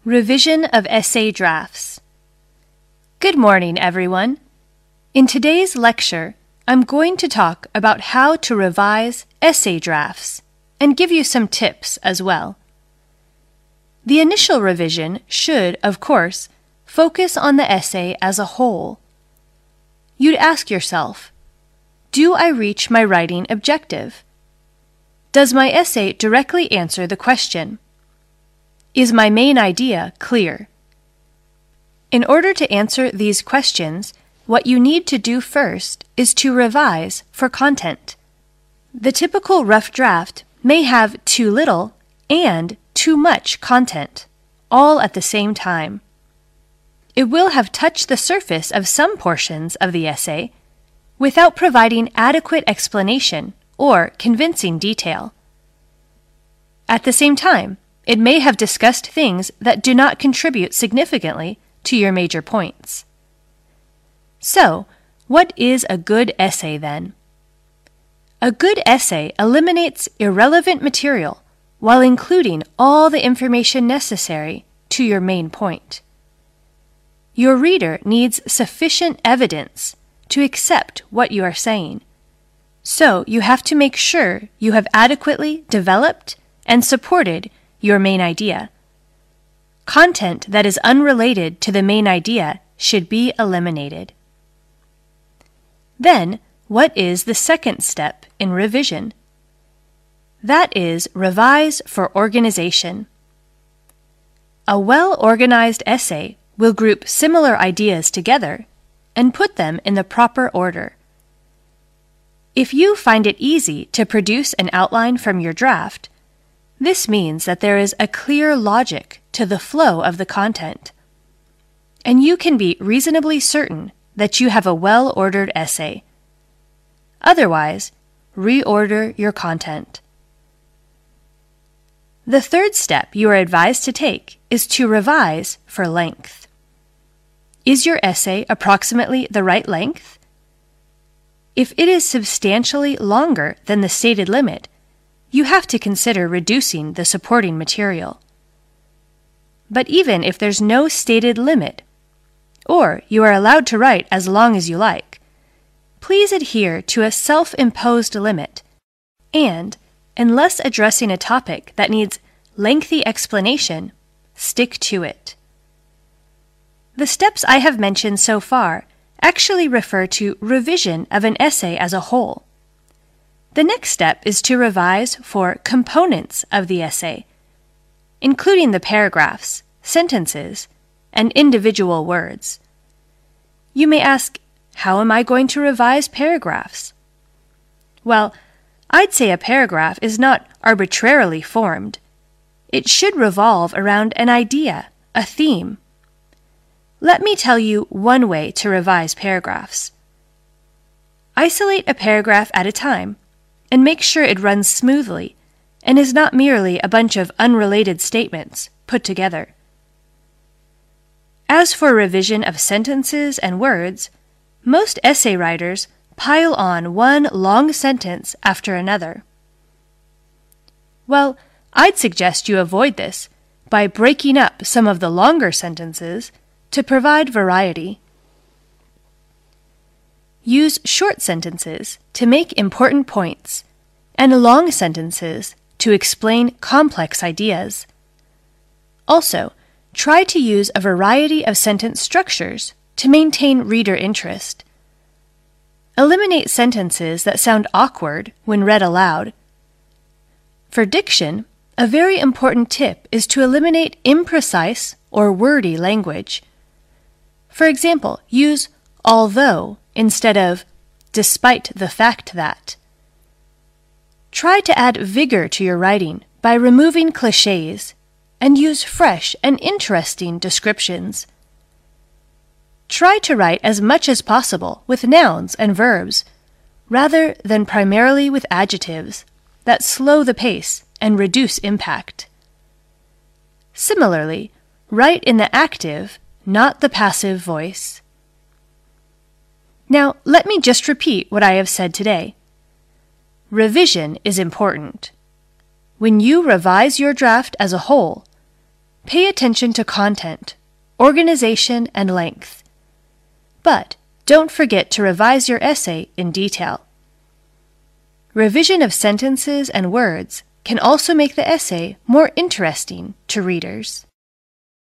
Revision of Essay Drafts. Good morning, everyone. In today's lecture, I'm going to talk about how to revise essay drafts and give you some tips as well. The initial revision should, of course, focus on the essay as a whole. You'd ask yourself, do I reach my writing objective? Does my essay directly answer the question? Is my main idea clear? In order to answer these questions, what you need to do first is to revise for content. The typical rough draft may have too little and too much content, all at the same time. It will have touched the surface of some portions of the essay without providing adequate explanation or convincing detail. At the same time, it may have discussed things that do not contribute significantly to your major points. So, what is a good essay then? A good essay eliminates irrelevant material while including all the information necessary to your main point. Your reader needs sufficient evidence to accept what you are saying, so you have to make sure you have adequately developed and supported your main idea. Content that is unrelated to the main idea should be eliminated. Then, what is the second step in revision? That is revise for organization. A well-organized essay will group similar ideas together and put them in the proper order. If you find it easy to produce an outline from your draft, this means that there is a clear logic to the flow of the content, and you can be reasonably certain that you have a well-ordered essay. Otherwise, reorder your content. The third step you are advised to take is to revise for length. Is your essay approximately the right length? If it is substantially longer than the stated limit, you have to consider reducing the supporting material. But even if there's no stated limit, or you are allowed to write as long as you like, please adhere to a self-imposed limit, and, unless addressing a topic that needs lengthy explanation, stick to it. The steps I have mentioned so far actually refer to revision of an essay as a whole. The next step is to revise for components of the essay, including the paragraphs, sentences, and individual words. You may ask, how am I going to revise paragraphs? Well, I'd say a paragraph is not arbitrarily formed. It should revolve around an idea, a theme. Let me tell you one way to revise paragraphs. Isolate a paragraph at a time and make sure it runs smoothly and is not merely a bunch of unrelated statements put together. As for revision of sentences and words, most essay writers pile on one long sentence after another. Well, I'd suggest you avoid this by breaking up some of the longer sentences to provide variety. Use short sentences to make important points, and long sentences to explain complex ideas. Also, try to use a variety of sentence structures to maintain reader interest. Eliminate sentences that sound awkward when read aloud. For diction, a very important tip is to eliminate imprecise or wordy language. For example, use although instead of despite the fact that. Try to add vigor to your writing by removing clichés and use fresh and interesting descriptions. Try to write as much as possible with nouns and verbs, rather than primarily with adjectives that slow the pace and reduce impact. Similarly, write in the active, not the passive voice. Now, let me just repeat what I have said today. Revision is important. When you revise your draft as a whole, Pay attention to content, organization, and length. But don't forget to revise your essay in detail. Revision of sentences and words can also make the essay more interesting to readers.